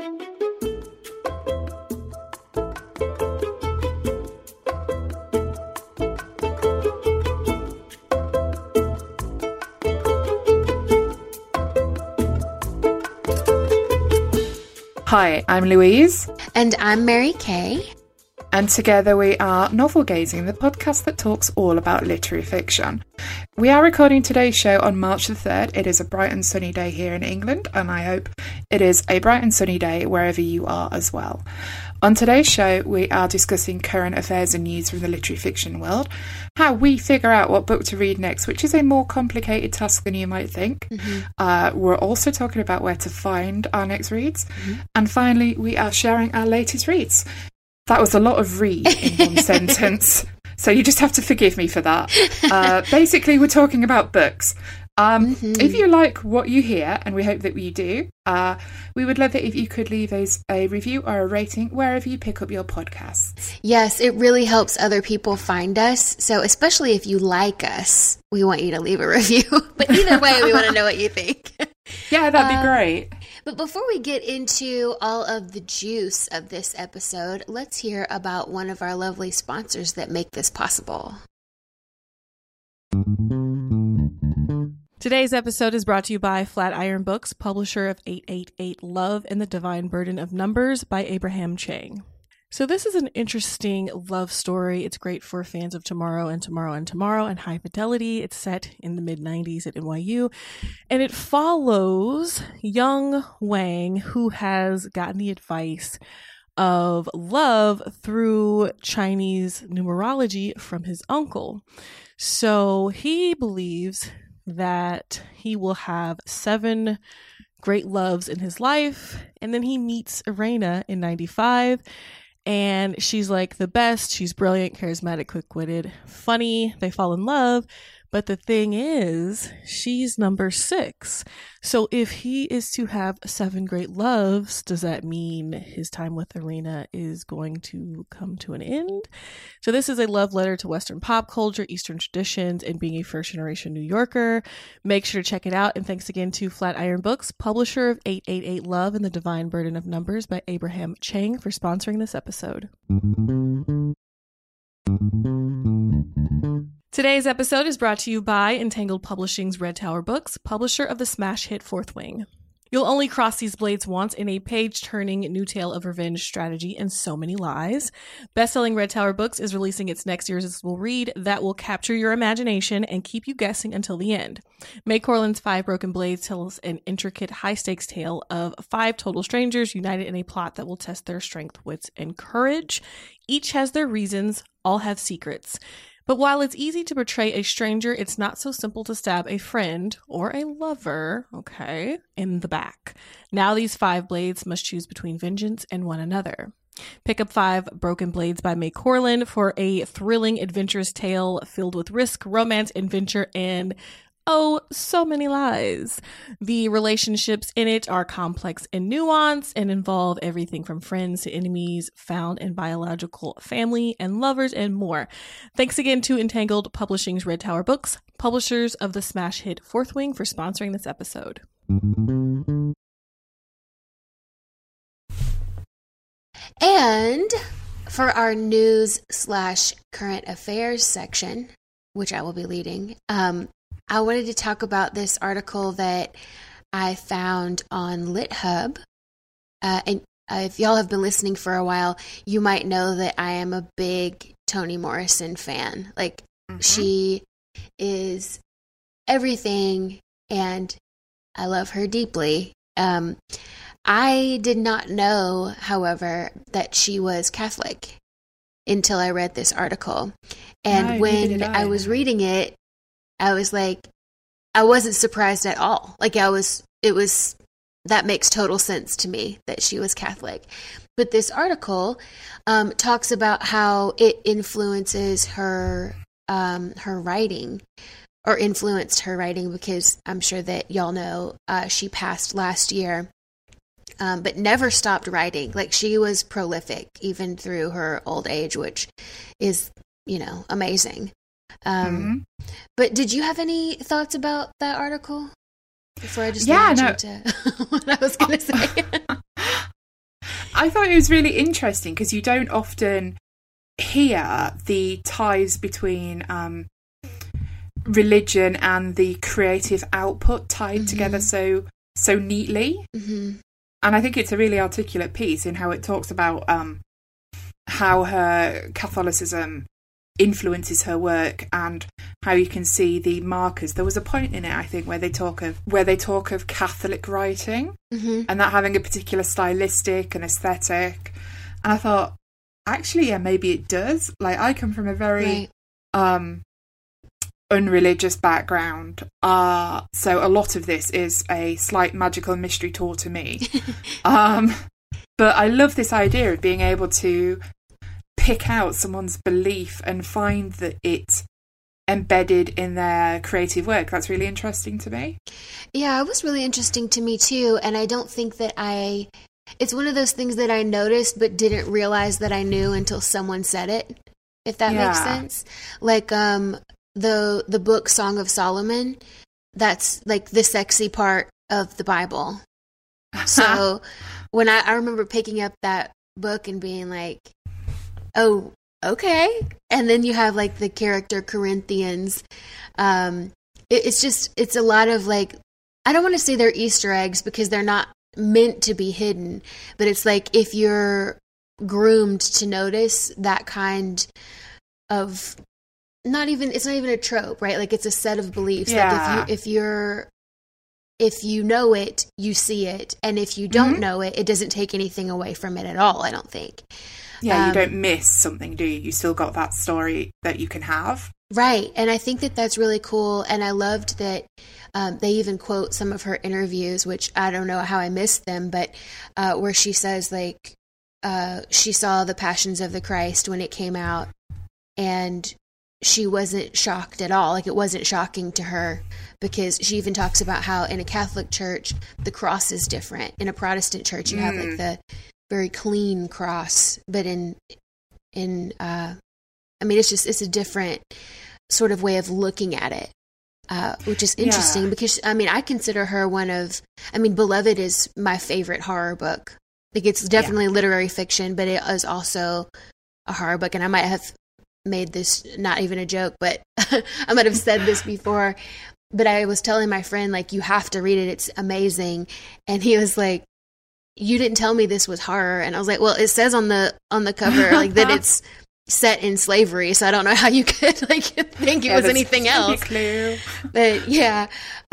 Hi, I'm Louise. And I'm Mary Kay. And together we are Novel Gazing, the podcast that talks all about literary fiction. We are recording today's show on March the 3rd. It is a bright and sunny day here in England, and I hope it is a bright and sunny day wherever you are as well. On today's show, we are discussing current affairs and news from the literary fiction world, how we figure out what book to read next, which is a more complicated task than you might think. We're also talking about where to find our next reads. And finally, we are sharing our latest reads. That was a lot of read in one sentence, so you just have to forgive me for that. Basically, we're talking about books. If you like what you hear, and we hope that you do, we would love it if you could leave us a review or a rating wherever you pick up your podcasts. Yes, it really helps other people find us. So especially if you like us, we want you to leave a review. But either way, we want to know what you think. Yeah, that'd be great. But before we get into all of the juice of this episode, let's hear about one of our lovely sponsors that make this possible. Today's episode is brought to you by Flatiron Books, publisher of 888 Love and the Divine Burden of Numbers by Abraham Chang. So this is an interesting love story. It's great for fans of Tomorrow and Tomorrow and Tomorrow and High Fidelity. It's set in the mid-90s at NYU, and it follows young Wang, who has gotten the advice of love through Chinese numerology from his uncle. So he believes that he will have 7 great loves in his life, and then he meets Irena in 95, and she's like the best. She's brilliant, charismatic, quick-witted, funny. They fall in love, but the thing is, she's number 6. So if he is to have 7 great loves, does that mean his time with Irena is going to come to an end? So this is a love letter to Western pop culture, Eastern traditions, and being a first-generation New Yorker. Make sure to check it out. And thanks again to Flatiron Books, publisher of 888 Love and the Divine Burden of Numbers by Abraham Chang, for sponsoring this episode. Today's episode is brought to you by Entangled Publishing's Red Tower Books, publisher of the smash hit Fourth Wing. You'll only cross these blades once in a page-turning new tale of revenge, strategy, and so many lies. Best-selling Red Tower Books is releasing its next irresistible read that will capture your imagination and keep you guessing until the end. May Corlin's Five Broken Blades tells an intricate, high-stakes tale of 5 total strangers united in a plot that will test their strength, wits, and courage. Each has their reasons, all have secrets. But while it's easy to betray a stranger, it's not so simple to stab a friend or a lover, in the back. Now these 5 blades must choose between vengeance and one another. Pick up 5 Broken Blades by May Corlin for a thrilling, adventurous tale filled with risk, romance, adventure, and so many lies. The relationships in it are complex and nuanced and involve everything from friends to enemies, found and biological family, and lovers, and more. Thanks again to Entangled Publishing's Red Tower Books, publishers of the smash hit Fourth Wing, for sponsoring this episode. And for our news/current affairs section, which I will be leading, I wanted to talk about this article that I found on LitHub. And if y'all have been listening for a while, you might know that I am a big Toni Morrison fan. She is everything, and I love her deeply. I did not know, however, that she was Catholic until I read this article. And when I was reading it, I was like, I wasn't surprised at all. That makes total sense to me that she was Catholic. But this article talks about how it influences her writing, or influenced her writing, because I'm sure that y'all know she passed last year, but never stopped writing. She was prolific even through her old age, which is, amazing. But did you have any thoughts about that article before I just launched into what I was going to say? I thought it was really interesting because you don't often hear the ties between religion and the creative output tied together so neatly. And I think it's a really articulate piece in how it talks about how her Catholicism influences her work and how you can see the markers. There was a point in it, I think, where they talk of Catholic writing and that having a particular stylistic and aesthetic. And I thought, actually, yeah, maybe it does. Like, I come from a very unreligious background, so a lot of this is a slight magical mystery tour to me. But I love this idea of being able to pick out someone's belief and find that it's embedded in their creative work. That's really interesting to me. Yeah, it was really interesting to me too, and I don't think that it's one of those things that I noticed but didn't realize that I knew until someone said it, if that makes sense. Like the book Song of Solomon, that's like the sexy part of the Bible. So when I remember picking up that book and being like, oh, okay. And then you have like the character Corinthians. It's a lot of like, I don't want to say they're Easter eggs because they're not meant to be hidden, but it's like if you're groomed to notice that kind of, it's not even a trope, right? Like it's a set of beliefs. Yeah. Like if you know it, you see it. And if you don't know it, it doesn't take anything away from it at all, I don't think. Yeah, you don't miss something, do you? You still got that story that you can have. Right. And I think that that's really cool. And I loved that they even quote some of her interviews, which I don't know how I missed them, but where she says like she saw The Passions of the Christ when it came out and she wasn't shocked at all. Like it wasn't shocking to her because she even talks about how in a Catholic church, the cross is different. In a Protestant church, you have like the very clean cross, but it's a different sort of way of looking at it, which is interesting because, I consider her Beloved is my favorite horror book. Like it's definitely literary fiction, but it is also a horror book. And I might have made this not even a joke, but I might have said this before, but I was telling my friend, like, you have to read it. It's amazing. And he was like, you didn't tell me this was horror. And I was like, well, it says on the cover like that it's set in slavery, so I don't know how you could like think it was anything else. But yeah,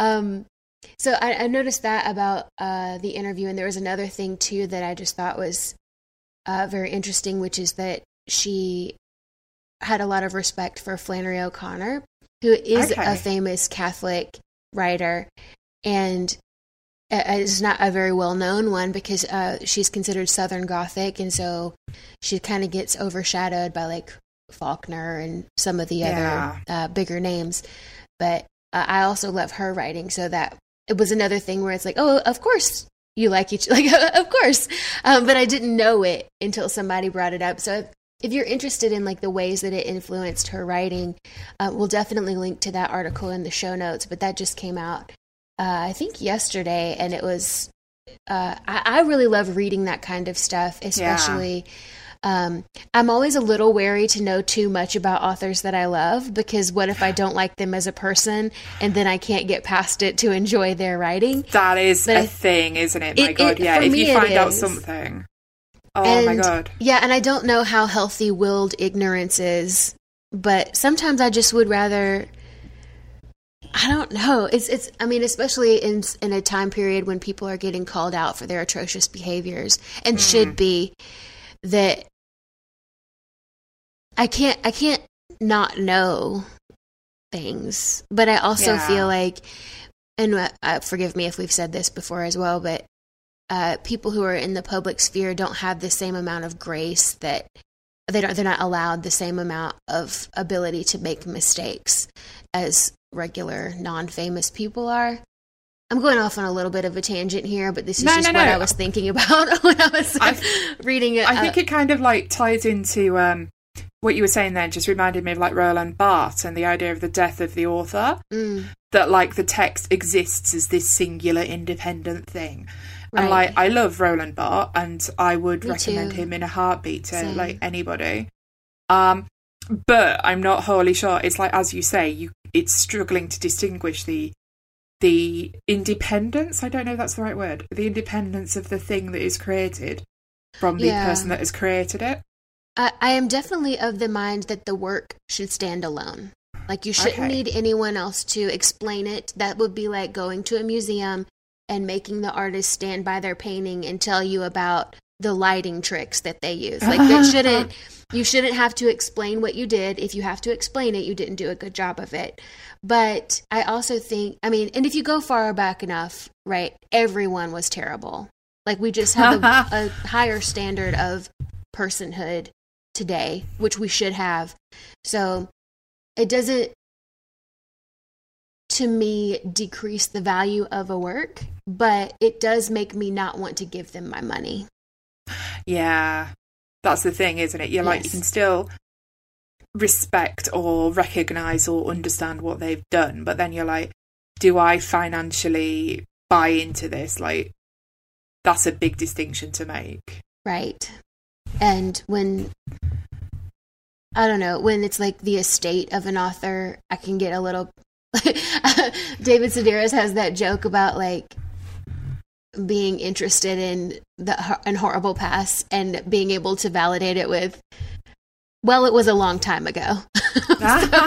so I noticed that about the interview, and there was another thing too that I just thought was very interesting, which is that she had a lot of respect for Flannery O'Connor, who is a famous Catholic writer, and is not a very well-known one because she's considered Southern Gothic, and so she kind of gets overshadowed by like Faulkner and some of the other bigger names. But I also love her writing, so that it was another thing where it's like, oh, of course you like each, like of course, but I didn't know it until somebody brought it up. So if you're interested in like the ways that it influenced her writing, we'll definitely link to that article in the show notes. But that just came out I think yesterday, and it was, I really love reading that kind of stuff, especially, I'm always a little wary to know too much about authors that I love, because what if I don't like them as a person, and then I can't get past it to enjoy their writing? That is a thing, isn't it? My God, yeah, if you find out something. Oh my God. Yeah, and I don't know how healthy-willed ignorance is, but sometimes I just would rather... I don't know. It's. I mean, especially in a time period when people are getting called out for their atrocious behaviors, and should be, that I can't not know things. But I also feel like, and forgive me if we've said this before as well, but people who are in the public sphere don't have the same amount of grace, that they're not allowed the same amount of ability to make mistakes as regular non-famous people are. I'm going off on a little bit of a tangent here, but this is what I was thinking about when I was reading it. I think it kind of like ties into what you were saying there. Just reminded me of like Roland Barthes and the idea of the death of the author, that like the text exists as this singular independent thing. And like, I love Roland Barthes, and I would Me recommend too. him in a heartbeat to Same. like anybody. But I'm not wholly sure. It's like, as you say, it's struggling to distinguish the independence. I don't know if that's the right word. The independence of the thing that is created from the person that has created it. I am definitely of the mind that the work should stand alone. Like, you shouldn't need anyone else to explain it. That would be like going to a museum and making the artist stand by their painting and tell you about the lighting tricks that they use. Like, you shouldn't have to explain what you did. If you have to explain it, you didn't do a good job of it. But I also think, I mean, and if you go far back enough, right, everyone was terrible. Like, we just have a higher standard of personhood today, which we should have. So it doesn't, to me, decrease the value of a work, but it does make me not want to give them my money. Yeah, that's the thing, isn't it? You're like, you can still respect or recognize or understand what they've done, but then you're like, do I financially buy into this? Like, that's a big distinction to make. Right. And when, I don't know, when it's like the estate of an author, I can get a little David Sedaris has that joke about like being interested in the horrible past and being able to validate it with, well, it was a long time ago. But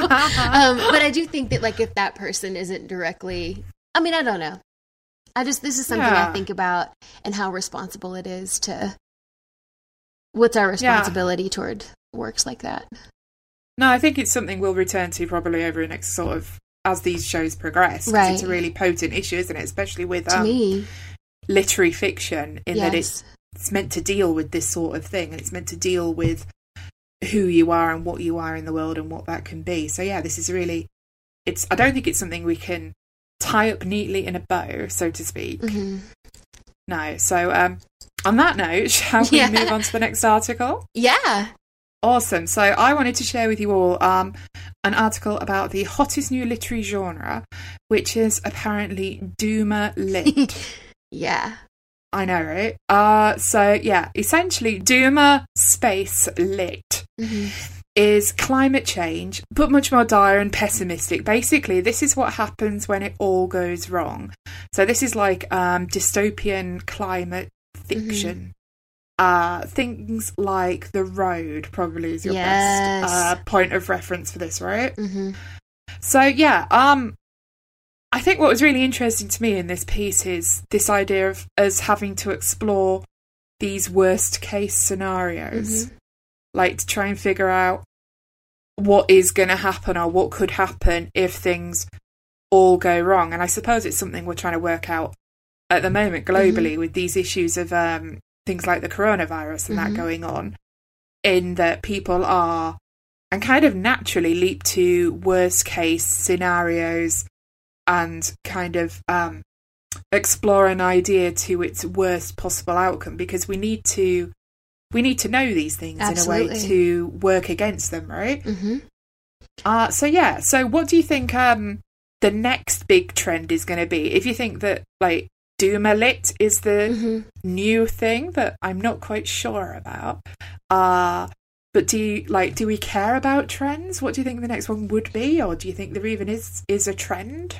I do think that, like, if that person isn't directly, I mean, I don't know. This is something I think about, and how responsible it is to, what's our responsibility toward works like that? No, I think it's something we'll return to probably over the next sort of, as these shows progress. Right. It's a really potent issue, isn't it? Especially with to me, literary fiction, in that it's meant to deal with this sort of thing, and it's meant to deal with who you are and what you are in the world and what that can be. So yeah, this is really, I don't think it's something we can tie up neatly in a bow, so to speak. Mm-hmm. No. So on that note, shall we move on to the next article? Yeah. Awesome. So I wanted to share with you all an article about the hottest new literary genre, which is apparently Doomer Lit. Yeah. I know, right? So yeah, essentially Doomer space lit is climate change, but much more dire and pessimistic. Basically, this is what happens when it all goes wrong. So this is like dystopian climate fiction. Things like The Road probably is your best point of reference for this, right? So yeah, I think what was really interesting to me in this piece is this idea of us having to explore these worst case scenarios, like to try and figure out what is going to happen or what could happen if things all go wrong. And I suppose it's something we're trying to work out at the moment globally with these issues of things like the coronavirus and that going on, in that people are and kind of naturally leap to worst case scenarios and kind of explore an idea to its worst possible outcome, because we need to know these things in a way to work against them, right? So what do you think the next big trend is going to be? If you think that like Doomer Lit is the new thing that I'm not quite sure about, but do we care about trends? What do you think the next one would be, or do you think there even is a trend?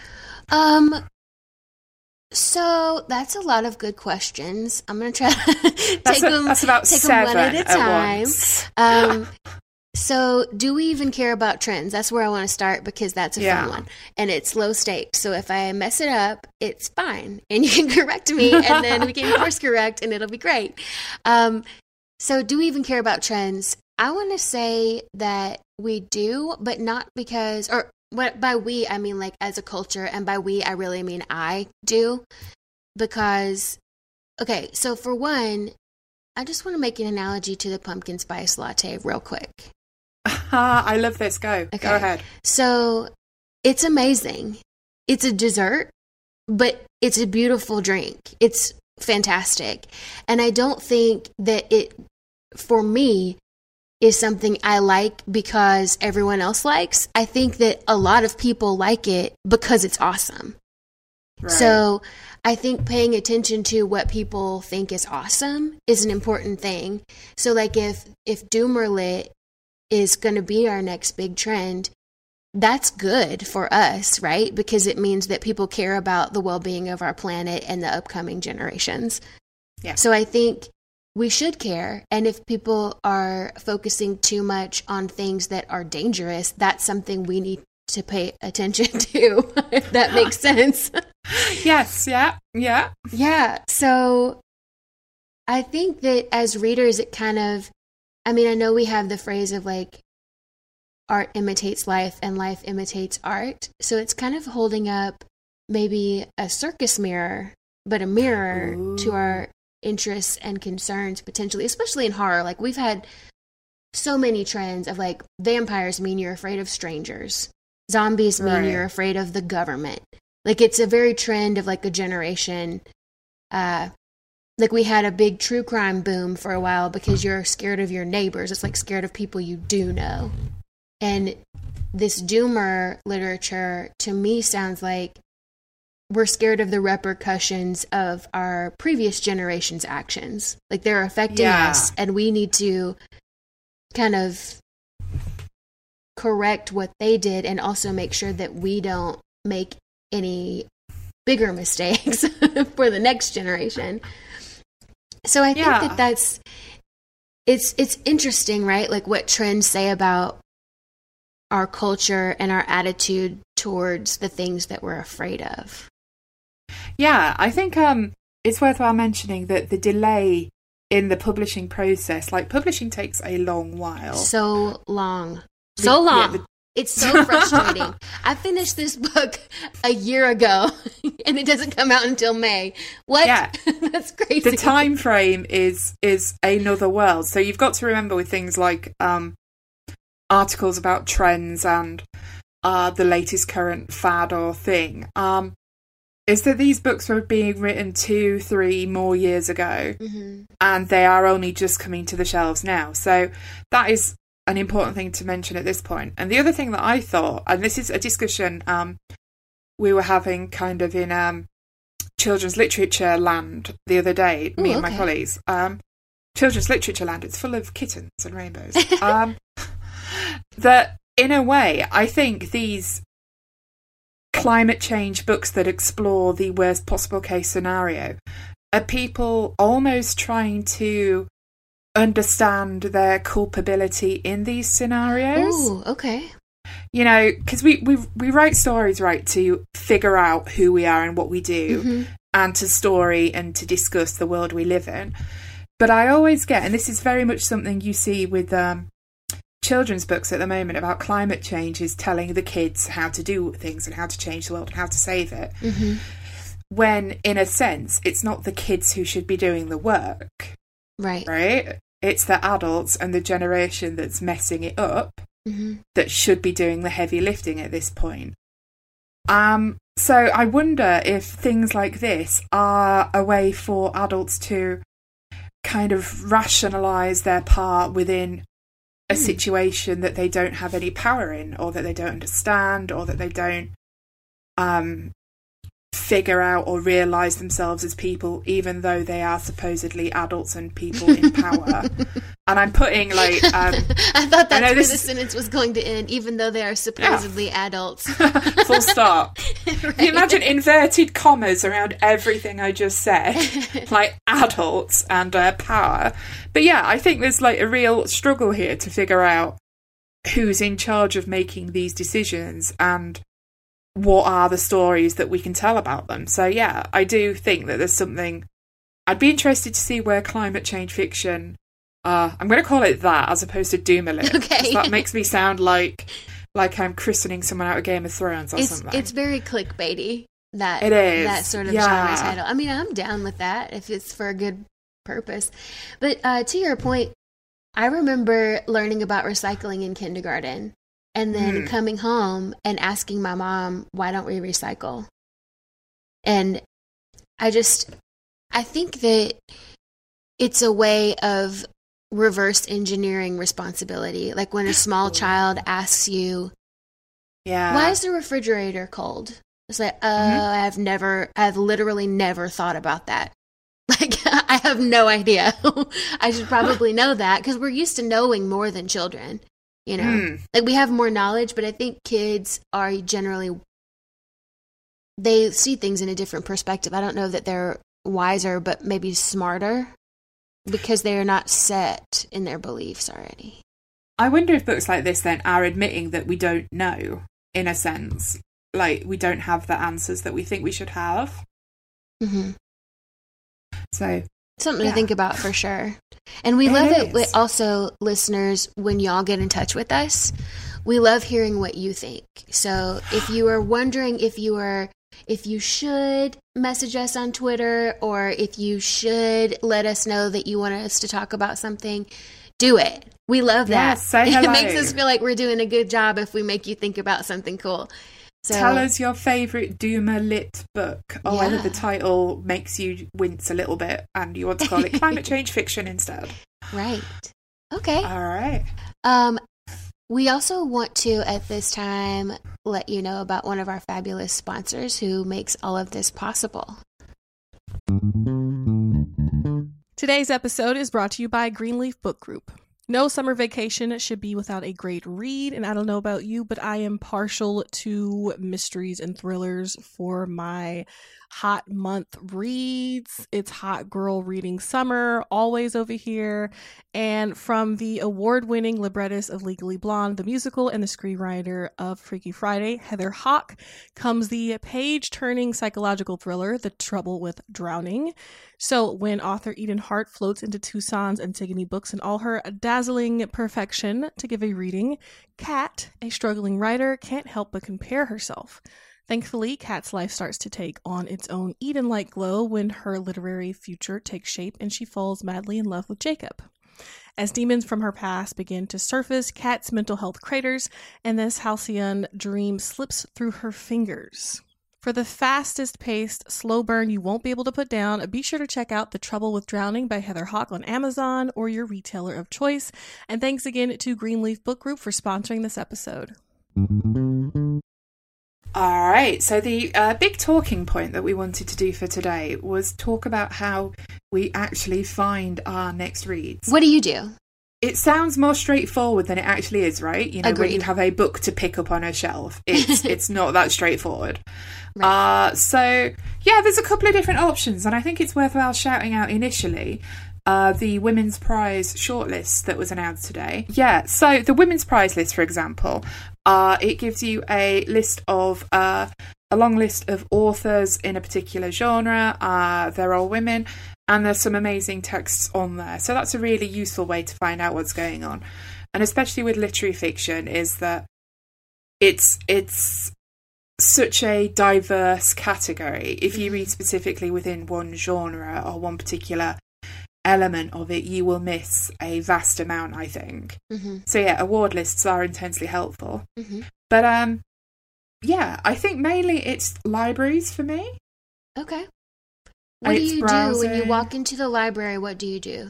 So that's a lot of good questions. I'm going to try to take them one at a time. So do we even care about trends? That's where I want to start, because that's a fun one. And it's low stakes. So if I mess it up, it's fine. And you can correct me, and then we can course correct, and it'll be great. So do we even care about trends? I want to say that we do, but not because, or by we, I mean like as a culture, and by we, I really mean I do. Because, okay, so for one, I just want to make an analogy to the pumpkin spice latte real quick. I love this. Go ahead. So it's amazing. It's a dessert, but it's a beautiful drink. It's fantastic. And I don't think that it, for me, is something I like because everyone else likes. I think that a lot of people like it because it's awesome. Right. So I think paying attention to what people think is awesome is an important thing. So like if doomer lit is going to be our next big trend, that's good for us, right? Because it means that people care about the well-being of our planet and the upcoming generations. Yeah. So I think we should care. And if people are focusing too much on things that are dangerous, that's something we need to pay attention to, if that makes sense. Yes. Yeah. Yeah. Yeah. So I think that as readers, it kind of, I mean, I know we have the phrase of like, art imitates life and life imitates art. So it's kind of holding up maybe a circus mirror, but a mirror to our interests and concerns potentially, especially in horror. Like we've had so many trends of like vampires mean you're afraid of strangers. Zombies mean you're afraid of the government. Like it's a very trend of like a generation. Like we had a big true crime boom for a while because you're scared of your neighbors. It's like scared of people you do know. And this doomer literature to me sounds like we're scared of the repercussions of our previous generation's actions. Like they're affecting us and we need to kind of correct what they did and also make sure that we don't make any bigger mistakes for the next generation. So I think that it's interesting, right? Like what trends say about our culture and our attitude towards the things that we're afraid of. Yeah, I think it's worthwhile mentioning that the delay in the publishing process, like publishing takes a long while. So long. So long. It's so frustrating. I finished this book a year ago and it doesn't come out until May. What? Yeah. That's crazy. The time frame is another world. So you've got to remember with things like articles about trends and the latest current fad or thing, is that these books were being written 2-3 more years ago, and they are only just coming to the shelves now. So that is an important thing to mention at this point. And the other thing that I thought, and this is a discussion we were having kind of in children's literature land the other day, me and my colleagues. Children's literature land, it's full of kittens and rainbows. That in a way, I think these climate change books that explore the worst possible case scenario are people almost trying to understand their culpability in these scenarios. Ooh, okay. You know, because we write stories, right, to figure out who we are and what we do, and to story and to discuss the world we live in. But I always get, and this is very much something you see with children's books at the moment about climate change, is telling the kids how to do things and how to change the world and how to save it. When, in a sense, it's not the kids who should be doing the work. Right? It's the adults and the generation that's messing it up that should be doing the heavy lifting at this point. So I wonder if things like this are a way for adults to kind of rationalise their part within a situation that they don't have any power in, or that they don't understand, or that they don't figure out or realise themselves as people, even though they are supposedly adults and people in power. And I'm putting like... I thought that's where the sentence was going to end, even though they are supposedly adults. Full stop. Right. You imagine inverted commas around everything I just said, like adults and power. But yeah, I think there's like a real struggle here to figure out who's in charge of making these decisions and what are the stories that we can tell about them. So yeah, I do think that there's something... I'd be interested to see where climate change fiction... I'm going to call it that as opposed to Doomerlit. Okay. That makes me sound like I'm christening someone out of Game of Thrones or something. It's very clickbaity, that it is. That sort of genre title. I mean, I'm down with that if it's for a good purpose. But to your point, I remember learning about recycling in kindergarten. And then coming home and asking my mom, why don't we recycle? And I think that it's a way of reverse engineering responsibility. Like when a small child asks you, why is the refrigerator cold? It's like, I've literally never thought about that. Like, I have no idea. I should probably know that because we're used to knowing more than children, you know? Like, we have more knowledge, but I think kids are generally, they see things in a different perspective. I don't know that they're wiser, but maybe smarter because they are not set in their beliefs already. I wonder if books like this then are admitting that we don't know, in a sense. Like, we don't have the answers that we think we should have. Mm-hmm. So, something to think about for sure. And we love it also, listeners, when y'all get in touch with us. We love hearing what you think. So if you are wondering if you should message us on Twitter or if you should let us know that you want us to talk about something, do it. We love that. Yes, say hello. It makes us feel like we're doing a good job if we make you think about something cool. So, tell us your favourite Doomer lit book, or whether the title makes you wince a little bit and you want to call it climate change fiction instead. Right. Okay. All right. We also want to, at this time, let you know about one of our fabulous sponsors who makes all of this possible. Today's episode is brought to you by Greenleaf Book Group. No summer vacation should be without a great read, and I don't know about you, but I am partial to mysteries and thrillers for my hot month reads. It's hot girl reading summer, always over here. And from the award-winning librettist of Legally Blonde, the musical, and the screenwriter of Freaky Friday, Heather Hach, comes the page-turning psychological thriller, The Trouble with Drowning. So when author Eden Hart floats into Tucson's Antigone Books in all her dazzling perfection to give a reading, Kat, a struggling writer, can't help but compare herself. Thankfully, Kat's life starts to take on its own Eden-like glow when her literary future takes shape and she falls madly in love with Jacob. As demons from her past begin to surface, Kat's mental health craters, and this halcyon dream slips through her fingers. For the fastest-paced, slow burn you won't be able to put down, be sure to check out The Trouble with Drowning by Heather Hach on Amazon or your retailer of choice. And thanks again to Greenleaf Book Group for sponsoring this episode. All right, so the big talking point that we wanted to do for today was talk about how we actually find our next reads. What do you do? It sounds more straightforward than it actually is, right? You know, Agreed. When you have a book to pick up on a shelf, it's not that straightforward. Right. So, yeah, there's a couple of different options, and I think it's worthwhile shouting out initially the Women's Prize shortlist that was announced today. Yeah, so the Women's Prize list, for example, it gives you a list of a long list of authors in a particular genre. They're all women, and there's some amazing texts on there. So that's a really useful way to find out what's going on. And especially with literary fiction, is that it's such a diverse category. If you read specifically within one genre or one particular element of it, you will miss a vast amount, I think. Mm-hmm. So yeah, award lists are intensely helpful. Mm-hmm. But yeah, I think mainly it's libraries for me. Okay. What do you do when you walk into the library? What do you do?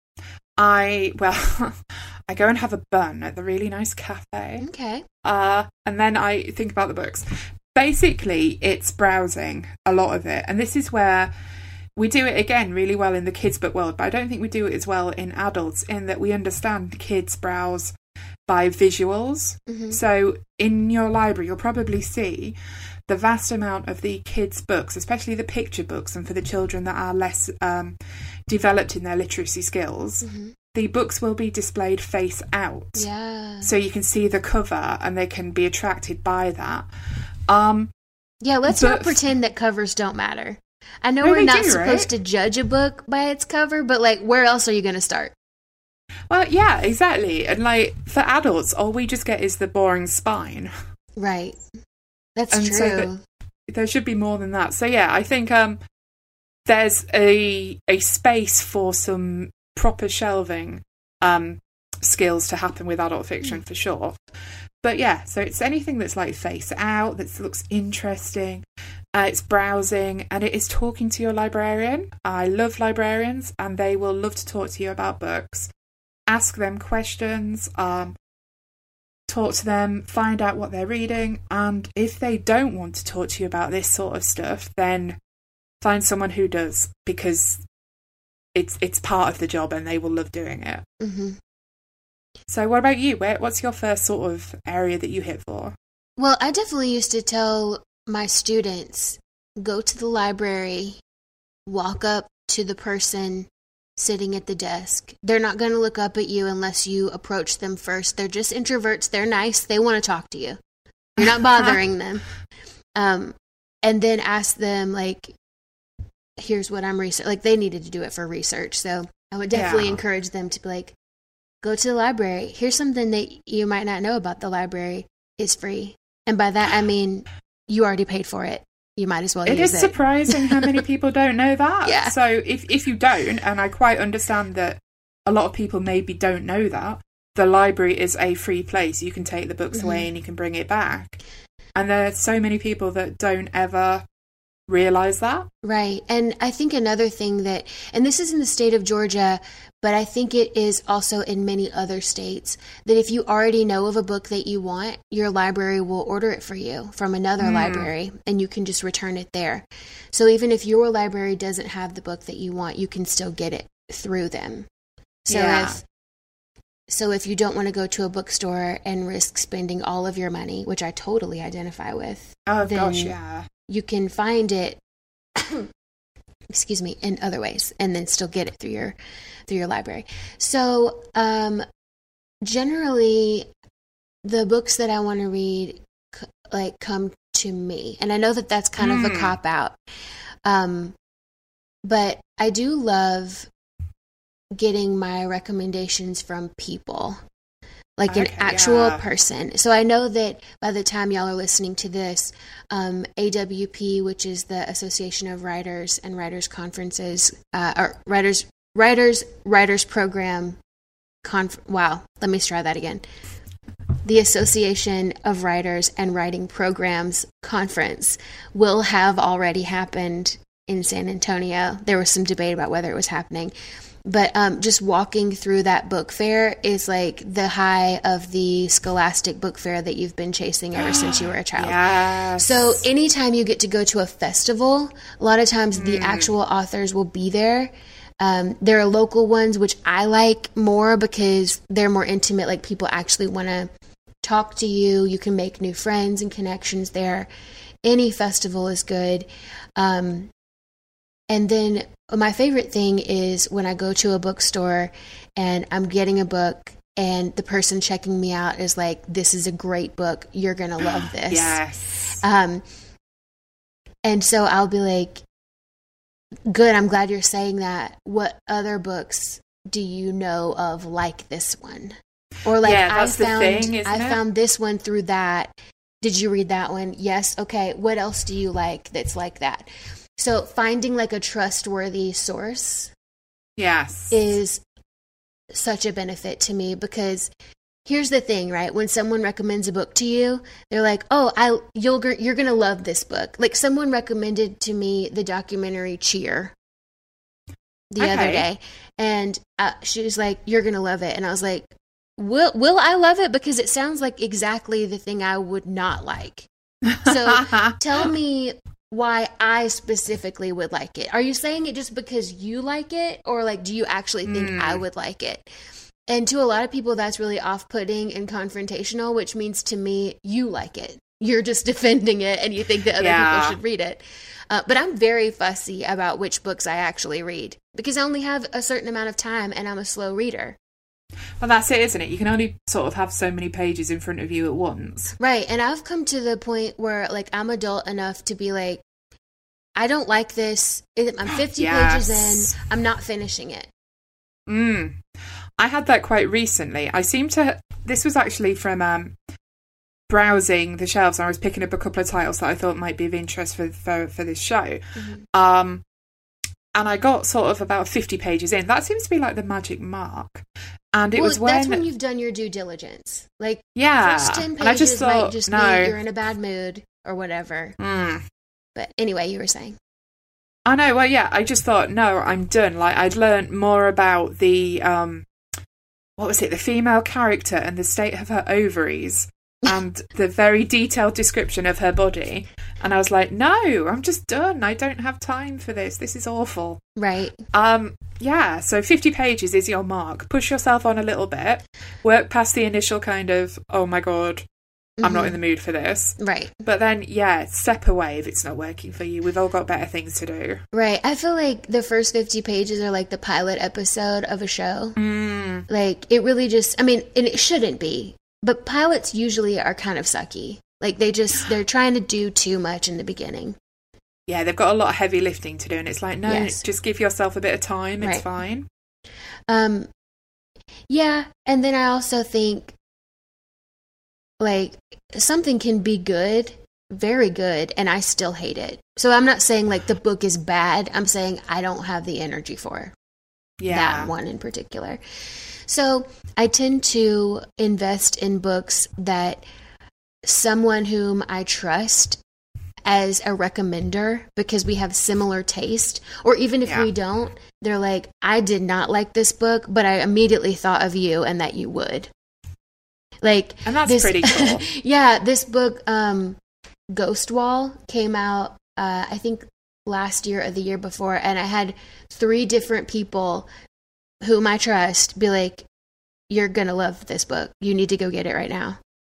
I go and have a bun at the really nice cafe. Okay. And then I think about the books. Basically, it's browsing, a lot of it. And this is where we do it, again, really well in the kids' book world, but I don't think we do it as well in adults, in that we understand kids browse by visuals. Mm-hmm. So in your library, you'll probably see the vast amount of the kids' books, especially the picture books, and for the children that are less developed in their literacy skills, Mm-hmm. the books will be displayed face out. Yeah. So you can see the cover and they can be attracted by that. Yeah, let's not pretend that covers don't matter. I know we're not supposed to judge a book by its cover, but like, where else are you going to start? Well, yeah, exactly. And like, for adults, all we just get is the boring spine. Right. That's and true. So there should be more than that. So yeah, I think there's a space for some proper shelving skills to happen with adult fiction for sure. But yeah, so it's anything that's like face out, that looks interesting. It's browsing, and it is talking to your librarian. I love librarians, and they will love to talk to you about books. Ask them questions. talk to them, find out what they're reading, and if they don't want to talk to you about this sort of stuff, then find someone who does, because it's part of the job and they will love doing it. Mm-hmm. So what about you? What's your first sort of area that you hit for? Well, I definitely used to tell my students, go to the library, walk up to the person sitting at the desk. They're not going to look up at you unless you approach them first. They're just introverts. They're nice. They want to talk to you. You're not bothering them. And then ask them, like, here's what I'm researching. Like, they needed to do it for research. So I would definitely encourage them to be like, go to the library. Here's something that you might not know about the library. It's free. And by that, I mean, you already paid for it. You might as well use it. It is surprising how many people don't know that. Yeah. So if you don't, and I quite understand that a lot of people maybe don't know that, the library is a free place. You can take the books away and you can bring it back. And there are so many people that don't ever realize that. Right. And I think another thing that, and this is in the state of Georgia, but I think it is also in many other states, that if you already know of a book that you want, your library will order it for you from another library, and you can just return it there. So even if your library doesn't have the book that you want, you can still get it through them. So if you don't want to go to a bookstore and risk spending all of your money, which I totally identify with, you can find it excuse me, in other ways, and then still get it through your library. So generally the books that I want to read come to me, and I know that that's kind of a cop out, but I do love getting my recommendations from people, like an actual person. So I know that by the time y'all are listening to this, AWP, which is the Association of Writers and Writers Conferences, or Writers Program, wow, let me try that again. The Association of Writers and Writing Programs Conference will have already happened in San Antonio. There was some debate about whether it was happening. But just walking through that book fair is like the high of the Scholastic book fair that you've been chasing ever since you were a child. Yes. So anytime you get to go to a festival, a lot of times the actual authors will be there. There are local ones, which I like more because they're more intimate. Like, people actually want to talk to you. You can make new friends and connections there. Any festival is good. And then my favorite thing is when I go to a bookstore and I'm getting a book and the person checking me out is like, this is a great book. You're going to love this. Yes. And so I'll be like, good, I'm glad you're saying that. What other books do you know of like this one? Or like, I found this one through that. Did you read that one? Yes. Okay. What else do you like that's like that? So finding like a trustworthy source is such a benefit to me, because here's the thing, right? When someone recommends a book to you, they're like, oh, you're going to love this book. Like, someone recommended to me the documentary Cheer the other day, and she was like, you're going to love it. And I was like, will I love it? Because it sounds like exactly the thing I would not like. So tell me why I specifically would like it. Are you saying it just because you like it, or like, do you actually think I would like it? And to a lot of people, that's really off-putting and confrontational, which means to me, you like it. You're just defending it and you think that other people should read it. But I'm very fussy about which books I actually read, because I only have a certain amount of time and I'm a slow reader. Well, that's it, isn't it? You can only sort of have so many pages in front of you at once. Right. And I've come to the point where, like, I'm adult enough to be like, I don't like this. I'm 50 pages in. I'm not finishing it. I had that quite recently. This was actually from browsing the shelves, and I was picking up a couple of titles that I thought might be of interest for this show. And I got sort of about 50 pages in. That seems to be like the magic mark. And it was when... that's when you've done your due diligence. Like, first 10 pages might just be you're in a bad mood or whatever. But anyway, you were saying. I know, well, yeah, I just thought, no, I'm done. Like, I'd learned more about the, what was it? The female character and the state of her ovaries and the very detailed description of her body. And I was like, no, I'm just done. I don't have time for this. This is awful. Right. Yeah, so 50 pages is your mark. Push yourself on a little bit. Work past the initial kind of, oh my God, I'm not in the mood for this. Right. But then, yeah, step away if it's not working for you. We've all got better things to do. Right. I feel like the first 50 pages are like the pilot episode of a show. Like, it really just, I mean, and it shouldn't be, but pilots usually are kind of sucky. Like, they're trying to do too much in the beginning. Yeah, they've got a lot of heavy lifting to do, and it's like, no, just give yourself a bit of time. It's fine. Yeah, and then I also think, like, something can be good, very good, and I still hate it. So I'm not saying, like, the book is bad. I'm saying I don't have the energy for that one in particular. So I tend to invest in books that someone whom I trust as a recommender, because we have similar taste, or even if we don't, they're like, I did not like this book, but I immediately thought of you and that you would. Like, and that's pretty cool. Yeah, this book, Ghost Wall, came out, I think last year or the year before, and I had 3 different people whom I trust be like, you're gonna love this book. You need to go get it right now.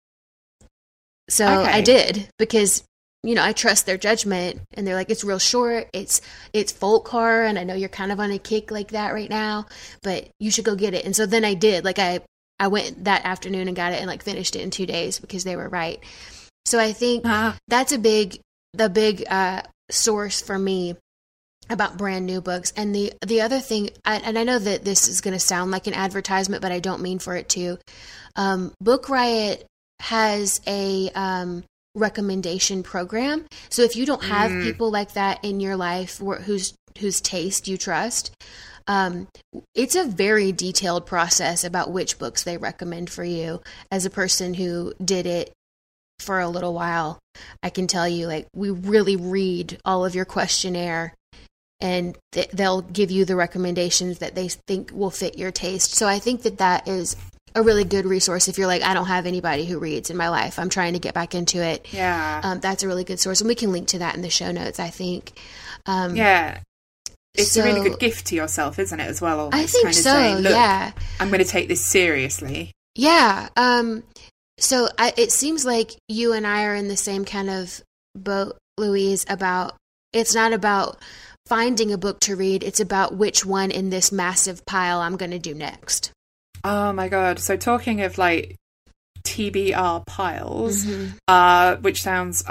So I did, because, you know, I trust their judgment, and they're like, it's real short, it's folk horror, and I know you're kind of on a kick like that right now, but you should go get it. And so then I did. Like, I went that afternoon and got it and, like, finished it in 2 days because they were right. So I think that's the big source for me about brand new books. And the other thing, and I know that this is going to sound like an advertisement, but I don't mean for it to. Book Riot has a recommendation program. So if you don't have people like that in your life whose taste you trust, it's a very detailed process about which books they recommend for you. As a person who did it for a little while, I can tell you, like, we really read all of your questionnaire, and they'll give you the recommendations that they think will fit your taste. So I think that is a really good resource if you're like, I don't have anybody who reads in my life, I'm trying to get back into it. Yeah. That's a really good source, and we can link to that in the show notes, I think. Yeah. It's a really good gift to yourself, isn't it, as well? Almost, I think kind of so, saying, look, yeah. I'm going to take this seriously. Yeah. So it seems like you and I are in the same kind of boat, Louise, about, it's not about finding a book to read, it's about which one in this massive pile I'm going to do next. Oh my God. So talking of, like, TBR piles, which sounds,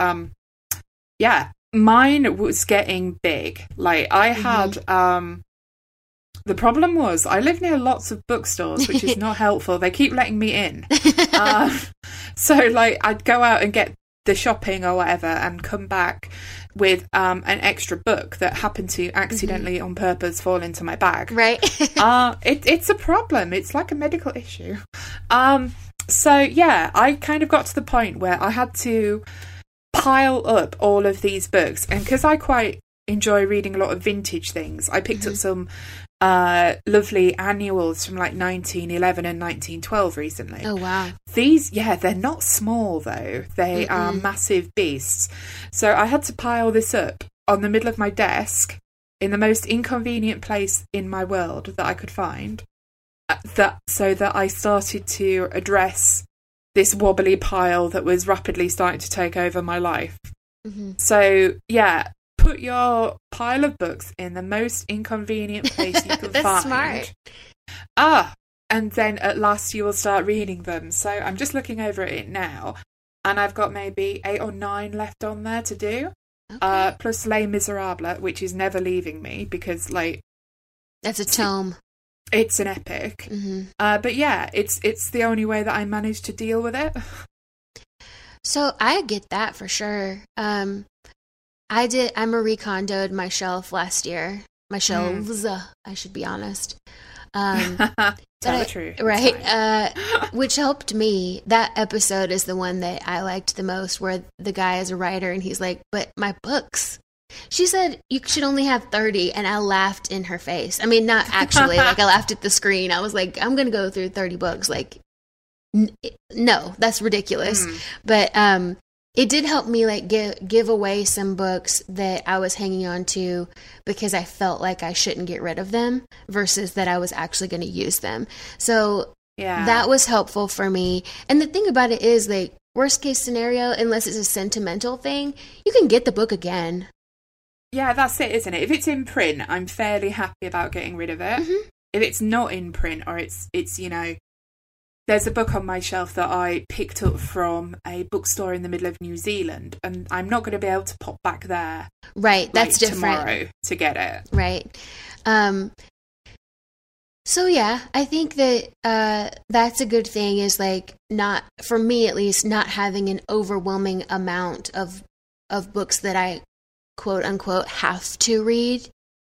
mine was getting big. Like, I had, the problem was I live near lots of bookstores, which is not helpful. They keep letting me in. So, like, I'd go out and get the shopping or whatever and come back with an extra book that happened to accidentally on purpose fall into my bag. Right. It's a problem. It's like a medical issue. So, yeah, I kind of got to the point where I had to pile up all of these books. And because I quite enjoy reading a lot of vintage things, I picked up some lovely annuals from like 1911 and 1912 recently. Oh, wow. These, they're not small though. They are massive beasts. So I had to pile this up on the middle of my desk in the most inconvenient place in my world that I could find, so that I started to address this wobbly pile that was rapidly starting to take over my life. So, yeah, put your pile of books in the most inconvenient place you can That's find. Smart. And then at last you will start reading them. So I'm just looking over at it now, and I've got maybe 8 or 9 left on there to do. Okay. Plus Les Miserables, which is never leaving me because, like, That's a tome. it's an epic. But yeah, it's the only way that I managed to deal with it. So I get that for sure. I Marie Kondo'd my shelf last year. My shelves, I should be honest. Tell the truth. Right. Which helped me. That episode is the one that I liked the most, where the guy is a writer and he's like, but my books, She said you should only have 30, and I laughed in her face. I mean, not actually, like I laughed at the screen. I was like, I'm going to go through 30 books. Like, no, that's ridiculous. But it did help me like give away some books that I was hanging on to because I felt like I shouldn't get rid of them versus that I was actually going to use them. So that was helpful for me. And the thing about it is, like, worst case scenario, unless it's a sentimental thing, you can get the book again. Yeah, that's it, isn't it? If it's in print, I'm fairly happy about getting rid of it. If it's not in print, or it's you know, there's a book on my shelf that I picked up from a bookstore in the middle of New Zealand, and I'm not going to be able to pop back there. Right, that's different. Tomorrow to get it. Right. So yeah, I think that that's a good thing, is like, not, for me at least, not having an overwhelming amount of books that I quote unquote have to read.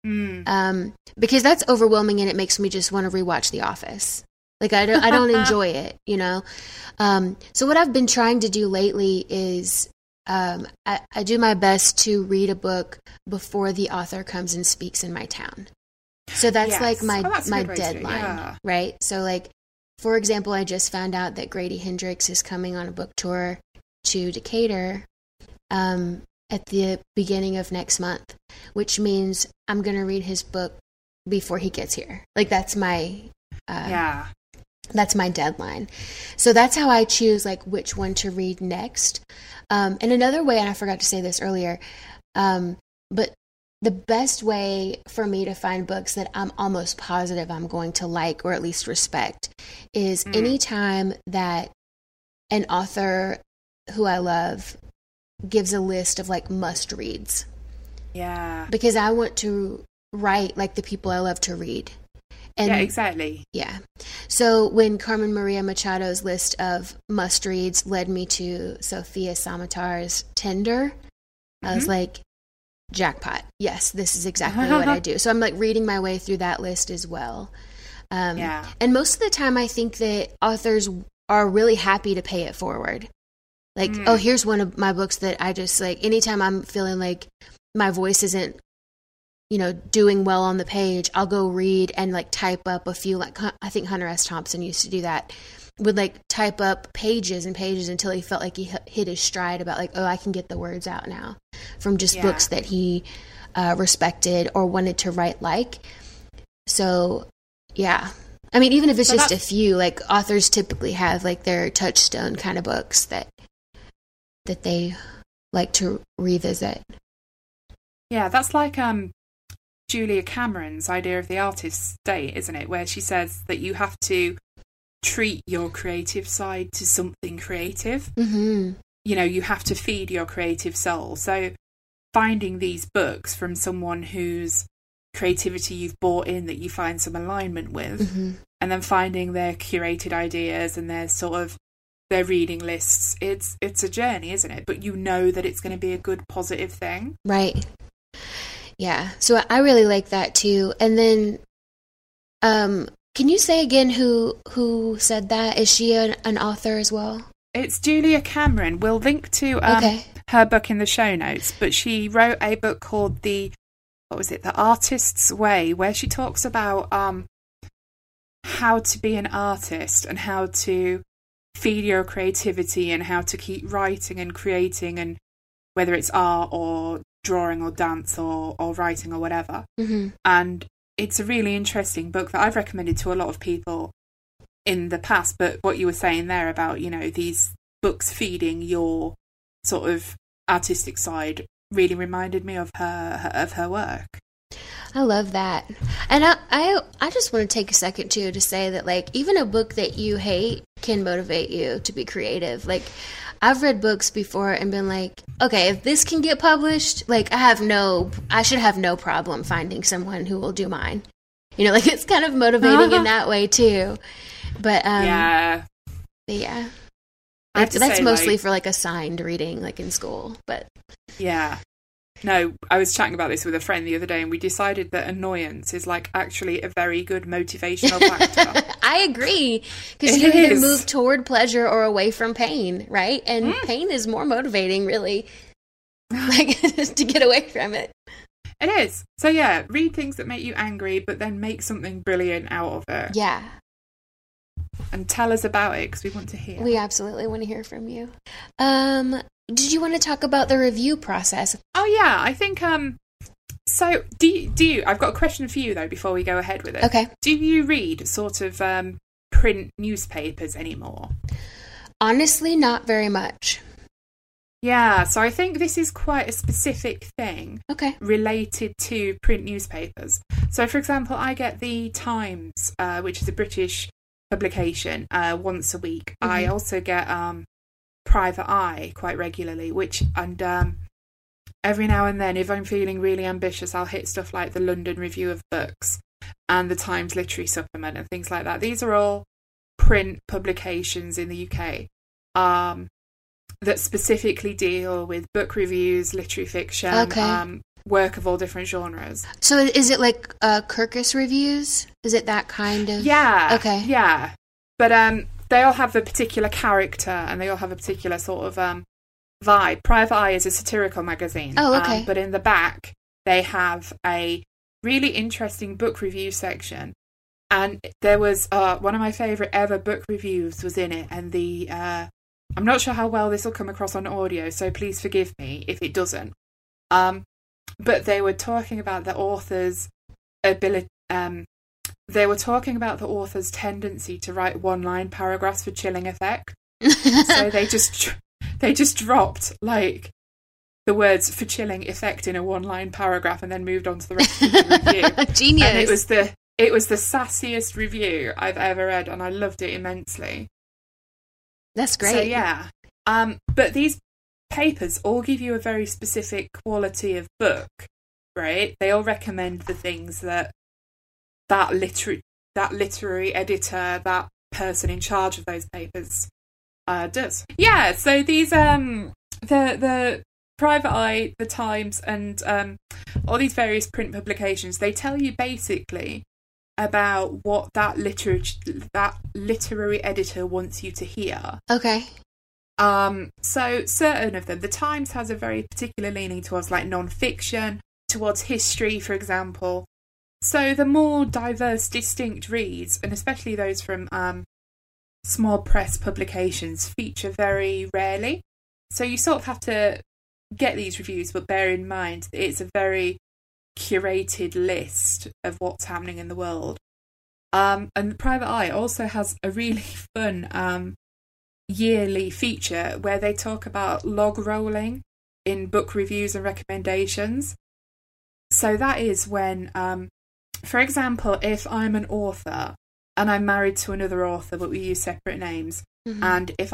Because that's overwhelming, and it makes me just want to rewatch The Office. Like, I don't enjoy it, you know? So what I've been trying to do lately is I do my best to read a book before the author comes and speaks in my town. So that's like my deadline, right? So like, for example, I just found out that Grady Hendrix is coming on a book tour to Decatur at the beginning of next month, which means I'm going to read his book before he gets here. Like, that's my that's my deadline. So that's how I choose like which one to read next. And another way, and I forgot to say this earlier, but the best way for me to find books that I'm almost positive I'm going to like, or at least respect, is anytime that an author who I love gives a list of like must reads. Yeah. Because I want to write like the people I love to read. And, yeah, exactly. Yeah. So when Carmen Maria Machado's list of must reads led me to Sofia Samatar's Tinder, I was like, jackpot. Yes, this is exactly what I do. So I'm like reading my way through that list as well. And most of the time I think that authors are really happy to pay it forward. Like, oh, here's one of my books that I just like, anytime I'm feeling like my voice isn't, you know, doing well on the page, I'll go read and like type up a few, like I think Hunter S. Thompson used to do that, would like type up pages and pages until he felt like he hit his stride about like, oh, I can get the words out now from just books that he respected or wanted to write like. So, yeah. I mean, even if it's just a few, like authors typically have like their touchstone kind of books that they like to revisit. Yeah, that's like Julia Cameron's idea of the artist's date, isn't it? Where she says that you have to treat your creative side to something creative. You know, you have to feed your creative soul. So finding these books from someone whose creativity you've bought in, that you find some alignment with, and then finding their curated ideas and their sort of their reading lists, it's a journey, isn't it? But you know that it's going to be a good, positive thing. Right. Yeah. So I really like that too. And then, can you say again who said that? Is she an author as well? It's Julia Cameron. We'll link to her book in the show notes. But she wrote a book called The Artist's Way, where she talks about how to be an artist and how to feed your creativity and how to keep writing and creating, and whether it's art or drawing or dance or writing or whatever. And it's a really interesting book that I've recommended to a lot of people in the past. But what you were saying there about, you know, these books feeding your sort of artistic side really reminded me of her work. I love that. And I just want to take a second too to say that like even a book that you hate can motivate you to be creative. Like I've read books before and been like, okay, if this can get published, like I should have no problem finding someone who will do mine. You know, like it's kind of motivating in that way too. But yeah. Like, that's mostly for like assigned reading, like in school. But yeah. No, I was chatting about this with a friend the other day, and we decided that annoyance is like actually a very good motivational factor. I agree, because you either move toward pleasure or away from pain, right? And pain is more motivating, really. like to get away from it. It is. So yeah, read things that make you angry, but then make something brilliant out of it. Yeah. And tell us about it, because we want to hear. We absolutely want to hear from you. Did you want to talk about the review process? Oh yeah, I think so do you I've got a question for you though before we go ahead with it. Okay. Do you read sort of print newspapers anymore? Honestly, not very much. Yeah, so I think this is quite a specific thing. Okay. Related to print newspapers. So for example, I get the Times, which is a British publication, once a week. Mm-hmm. I also get Private Eye quite regularly, and every now and then, if I'm feeling really ambitious, I'll hit stuff like the London Review of Books and the Times Literary Supplement and things like that. These are all print publications in the UK that specifically deal with book reviews, literary fiction, work of all different genres. So is it like Kirkus reviews? Is it that kind of? Yeah. Okay. Yeah. But they all have a particular character and they all have a particular sort of vibe. Private Eye is a satirical magazine. Oh, okay. But in the back, they have a really interesting book review section. And there was one of my favourite ever book reviews was in it. And I'm not sure how well this will come across on audio, so please forgive me if it doesn't. But they were talking about the author's ability. They were talking about the author's tendency to write one-line paragraphs for chilling effect. So they just dropped like the words "for chilling effect" in a one-line paragraph, and then moved on to the rest of the review. Genius! And it was the sassiest review I've ever read, and I loved it immensely. That's great. So yeah, but these papers all give you a very specific quality of book, right? They all recommend the things that literary editor, that person in charge of those papers does. Yeah, so these the Private Eye, the Times, and all these various print publications, they tell you basically about what that literary editor wants you to hear. Okay. So certain of them, the Times has a very particular leaning towards like non-fiction, towards history, for example. So the more diverse, distinct reads, and especially those from small press publications, feature very rarely. So you sort of have to get these reviews, but bear in mind that it's a very curated list of what's happening in the world. And the Private Eye also has a really fun yearly feature where they talk about log rolling in book reviews and recommendations. So that is when, for example, if I'm an author and I'm married to another author but we use separate names, Mm-hmm. and if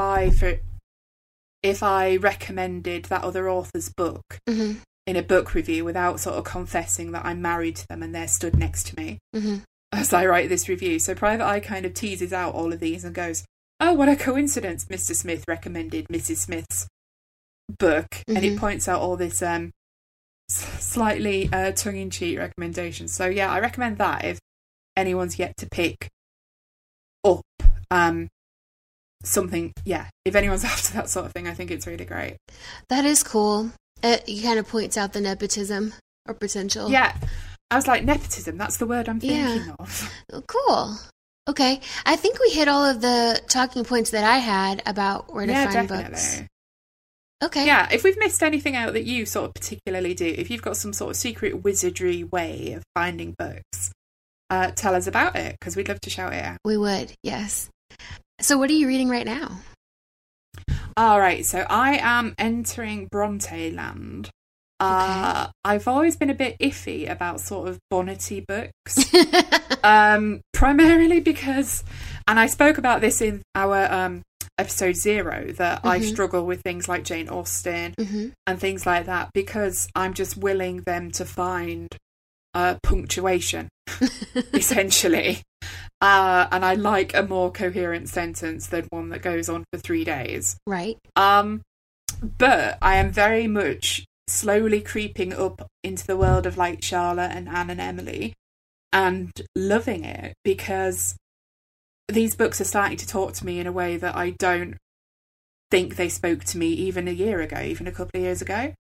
I recommended that other author's book Mm-hmm. in a book review without sort of confessing that I'm married to them and they're stood next to me Mm-hmm. as I write this review. So Private Eye kind of teases out all of these and goes, "Oh, what a coincidence, Mr. Smith recommended Mrs. Smith's book." Mm-hmm. And it points out all this slightly tongue-in-cheek recommendations. So yeah, I recommend that if anyone's yet to pick up something. Yeah, if anyone's after that sort of thing, I think it's really great. That is cool. It kind of points out the nepotism or potential. Yeah, I was like, nepotism, that's the word I'm thinking of. Cool. Okay. I think we hit all of the talking points that I had about where to find books. Okay. Yeah, if we've missed anything out that you sort of particularly do, if you've got some sort of secret wizardry way of finding books, tell us about it, because we'd love to shout it out. We would, yes. So what are you reading right now? All right, so I am entering Bronte land. Okay. I've always been a bit iffy about sort of bonnety books, primarily because, and I spoke about this in our episode 0, that I struggle with things like Jane Austen and things like that because I'm just willing them to find punctuation, essentially. And I like a more coherent sentence than one that goes on for 3 days. Right. But I am very much slowly creeping up into the world of like Charlotte and Anne and Emily and loving it because these books are starting to talk to me in a way that I don't think they spoke to me even a year ago, even a couple of years ago.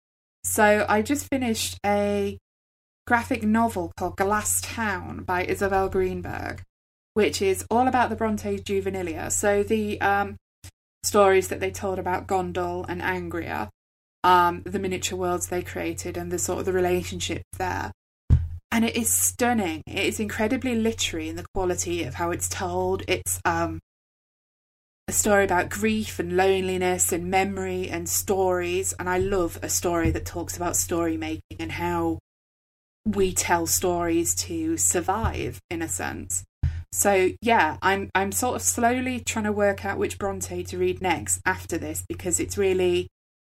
So I just finished a graphic novel called Glass Town by Isabel Greenberg, which is all about the Bronte juvenilia. So the stories that they told about Gondal and Angria, the miniature worlds they created and the sort of the relationship there. And it is stunning. It is incredibly literary in the quality of how it's told. It's a story about grief and loneliness and memory and stories. And I love a story that talks about story making and how we tell stories to survive, in a sense. So yeah, I'm sort of slowly trying to work out which Bronte to read next after this, because it's really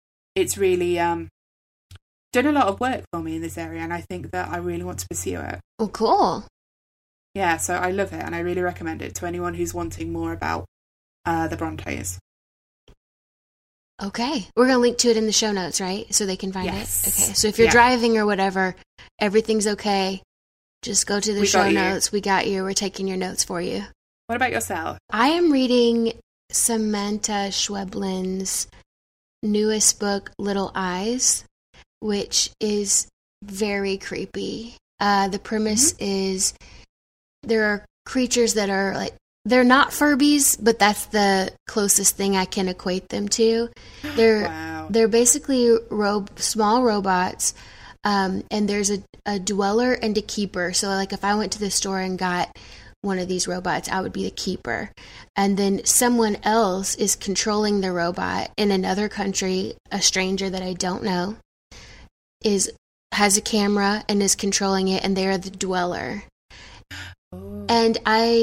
done a lot of work for me in this area, and I think that I really want to pursue it. Oh, cool. Yeah, so I love it, and I really recommend it to anyone who's wanting more about the Brontes. Okay. We're going to link to it in the show notes, right? So they can find it? Yes. Okay. So if you're driving or whatever, everything's okay. Just go to the show notes. We got you. We're taking your notes for you. What about yourself? I am reading Samantha Schweblin's newest book, Little Eyes, which is very creepy. The premise is there are creatures that are like, they're not Furbies, but that's the closest thing I can equate them to. They're basically small robots, and there's a dweller and a keeper. So like if I went to the store and got one of these robots, I would be the keeper. And then someone else is controlling the robot in another country, a stranger that I don't know, has a camera and is controlling it, and they're the dweller. Oh. And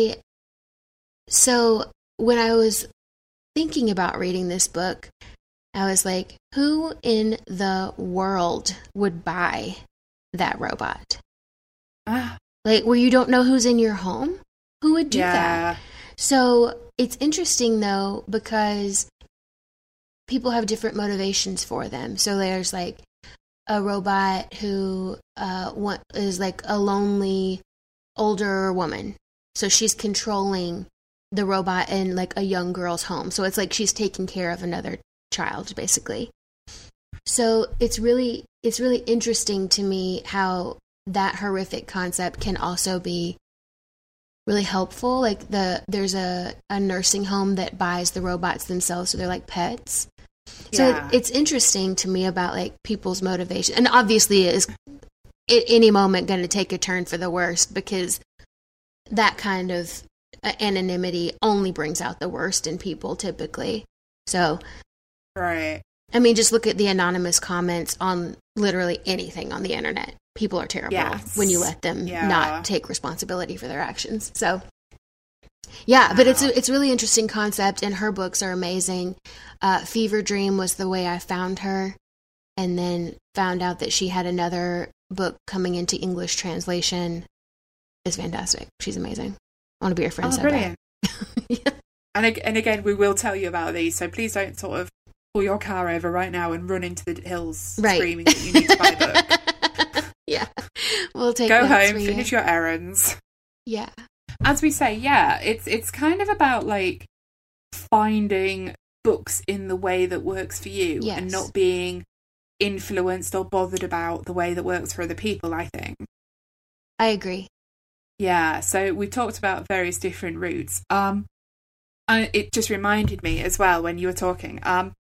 so when I was thinking about reading this book, I was like, who in the world would buy that robot? Like, where you don't know who's in your home? Who would do that? So it's interesting, though, because people have different motivations for them. So there's like a robot who is like a lonely older woman. So she's controlling the robot in like a young girl's home. So it's like she's taking care of another child, basically. So it's really interesting to me how that horrific concept can also be really helpful. Like there's a nursing home that buys the robots themselves, so they're like pets. So it's interesting to me about like people's motivation, and obviously it is at any moment going to take a turn for the worst, because that kind of anonymity only brings out the worst in people typically. So, right. I mean, just look at the anonymous comments on literally anything on the internet. People are terrible when you let them not take responsibility for their actions. So, but it's a really interesting concept, and her books are amazing. Fever Dream was the way I found her, and then found out that she had another book coming into English translation. It's fantastic. She's amazing. I want to be her friend. Oh, brilliant. And again, we will tell you about these, so please don't sort of pull your car over right now and run into the hills screaming that you need to buy a book. We'll take Go home, finish your errands. Yeah. As we say, it's kind of about like finding books in the way that works for you, and not being influenced or bothered about the way that works for other people, I think. I agree. Yeah, so we talked about various different routes. And it just reminded me as well when you were talking.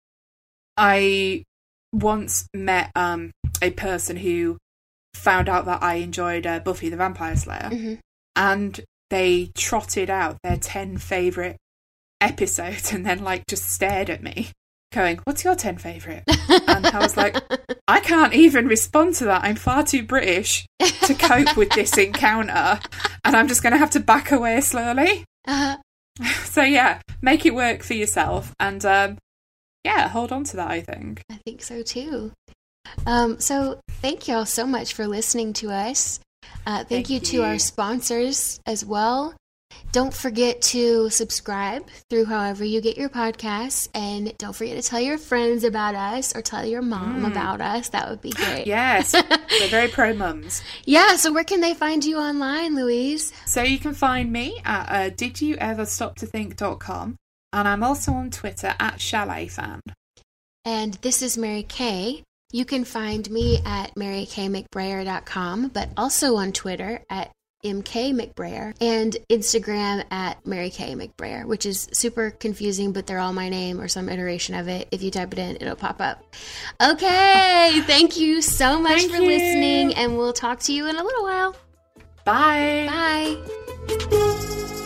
I once met a person who found out that I enjoyed Buffy the Vampire Slayer, and they trotted out their 10 favourite episodes and then like just stared at me going, what's your 10 favourite? And I was like, I can't even respond to that. I'm far too British to cope with this encounter, and I'm just going to have to back away slowly. So make it work for yourself, and hold on to that, I think. I think so too. So thank you all so much for listening to us. Thank you to our sponsors as well. Don't forget to subscribe through however you get your podcasts, and don't forget to tell your friends about us, or tell your mom about us. That would be great. Yes, we're very pro mums. Yeah, so where can they find you online, Louise? So you can find me at didyoueverstoptothink.com, and I'm also on Twitter at chaletfan. And this is Mary Kay. You can find me at marykmcbrayer.com, but also on Twitter at MKMcBrayer and Instagram at MaryKMcBrayer, which is super confusing, but they're all my name or some iteration of it. If you type it in, it'll pop up. Okay, thank you so much for listening, and we'll talk to you in a little while. Bye. Bye.